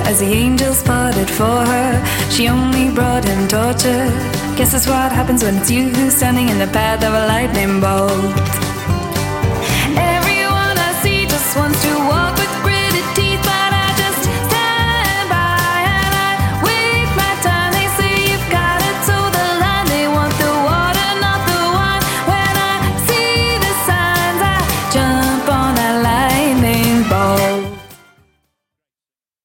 as the angels parted for her. She only brought him torture. Guess that's what happens when it's you who's standing in the path of a lightning bolt. Everyone I see just wants to walk with